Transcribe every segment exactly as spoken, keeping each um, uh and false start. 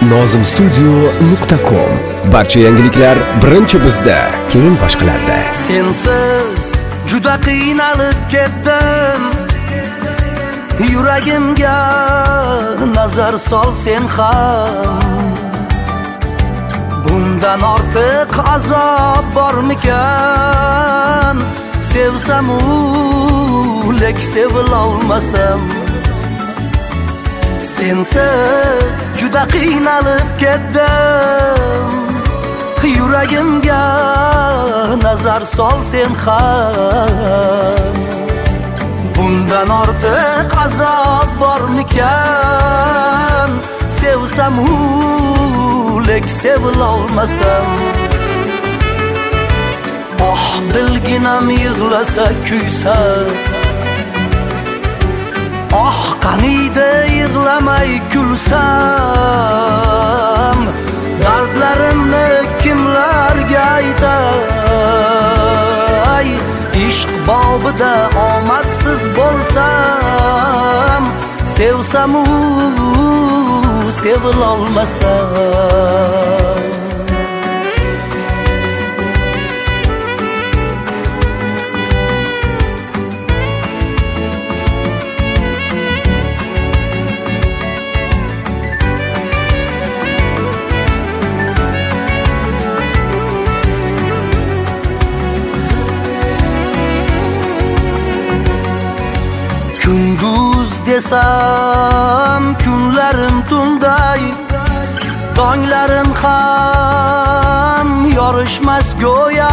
nozim studio nuqta com. Barcha yangiliklar birinchi bizda, keyin boshqalarda. Sensiz juda qiynalib ketdim, yuragimga nazar sol sen ham. Bundan ortiq azob bormikan? Sevsam lek sevilolmasam. Sensiz juda qiynalib ketdim, yuragimga nazar sol sen ham. Bundan ortiq azob bormikan? Sevsam lek sevilolmasam. Oh bilginam yig'lasa kuysa, oh qaniydi yig'lamay kulsam. Dardlarimni kimlarga aytay? Ishq bobida omadsiz bo'lsam, sevsam u sevilolmasam. Kunduz desam kunlarim tunday, tonglarim ham yorishmas go'yo.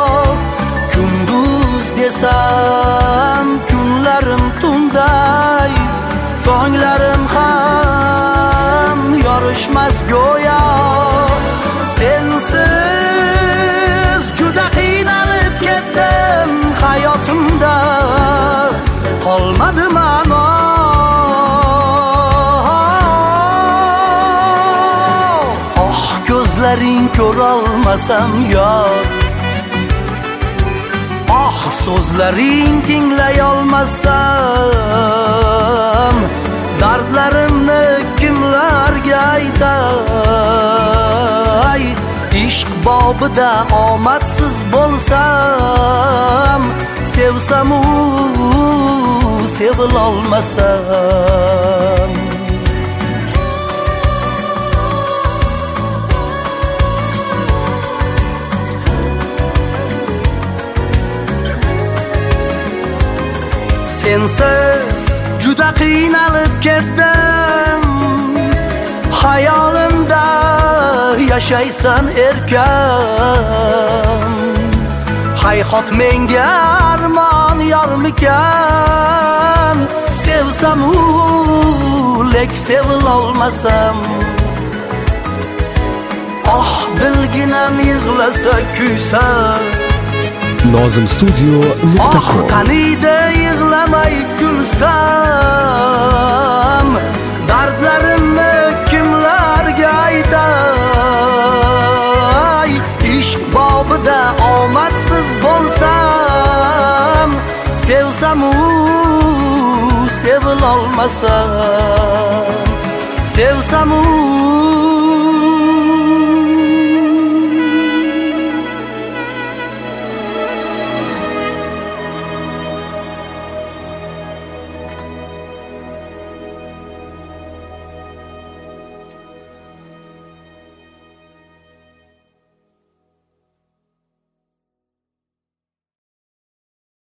Kunduz desam kunlarim tunday, tonglarim ham yorishmas go'yo. Sensiz juda qiynalib ketdim, hayotimda qolmadi ma'no. Oh ko'zlaring ko'rolmasam yor, oh so'zlaring tinglay olmasam. Dardlarimni kimlarga aytay? Ishq bobida omadsiz bo'lsam, sevsam u sevilolmasam. Sensiz juda qiynalib ketdim, hayolimda yashaysan erkam. Hayhot menga armon yormikan? Sevsam u lek sevilolmasam. Oh bilginam yig'lasa kuysa, nozim studio nuqta com. oh qaniydi yig'lamay kulsam. Dardlarimni kimlarga aytay? Ishq bobida omadsiz bo'lsam, sevsam u sevilolmasam. Sevsam u